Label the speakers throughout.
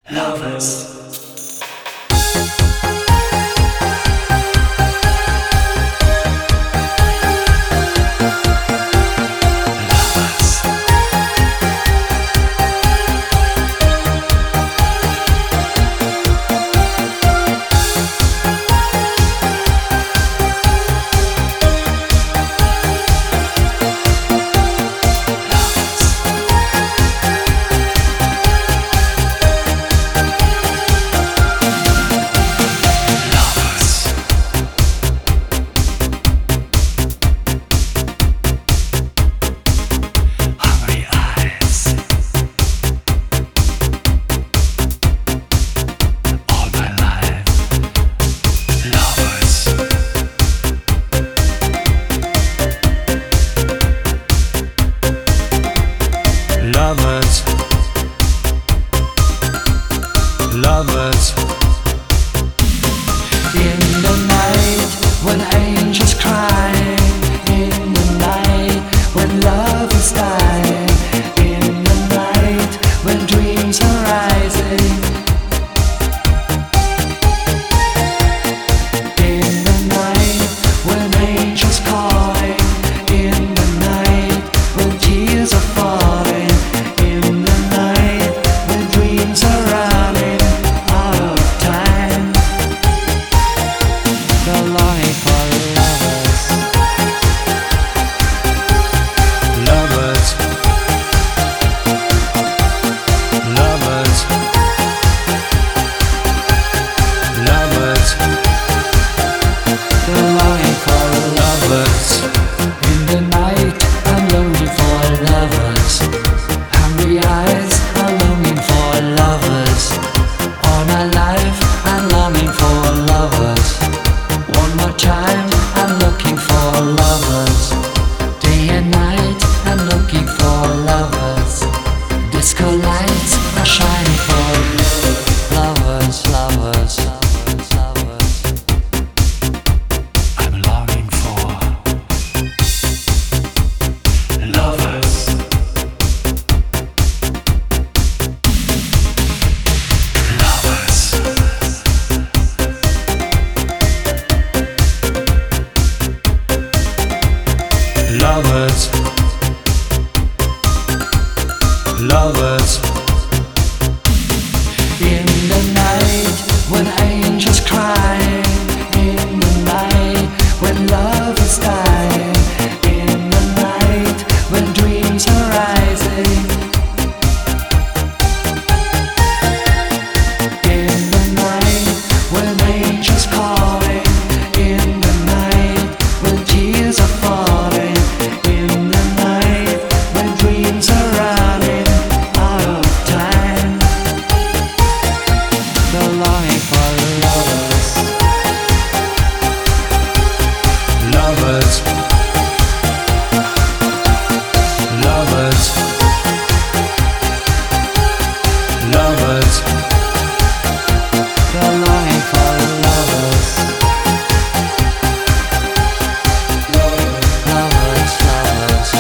Speaker 1: Lovers.
Speaker 2: Lovers, lovers.
Speaker 3: In the night when angels cry, in the night when love is dying, in the night when dreams are rising, in the night when angels calling, in the night when tears are falling. Disco lights are shining for lovers, lovers, lovers, lovers.
Speaker 2: I'm longing for lovers. Lovers. Lovers. Lovers.
Speaker 3: In the night when angels cry, in the night when love is dying, in the night when dreams are rising, in the night when angels calling, in the night when tears are falling, in the night when dreams are running.
Speaker 2: Lovers, lovers, lovers.
Speaker 3: They're longing for lovers. Lovers, lovers.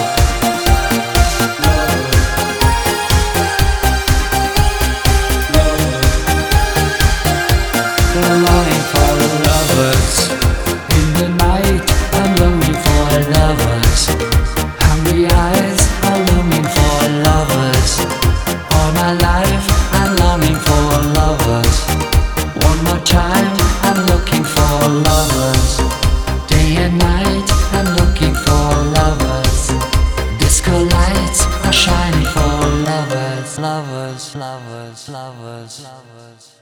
Speaker 3: They're longing for lovers. In the night I'm longing for lovers. Hungry eyes are longing for lovers. All my life I'm longing for lovers. One more time I'm looking for lovers. Day and night I'm looking for lovers. Disco lights are shining for lovers. Lovers, lovers, lovers, lovers.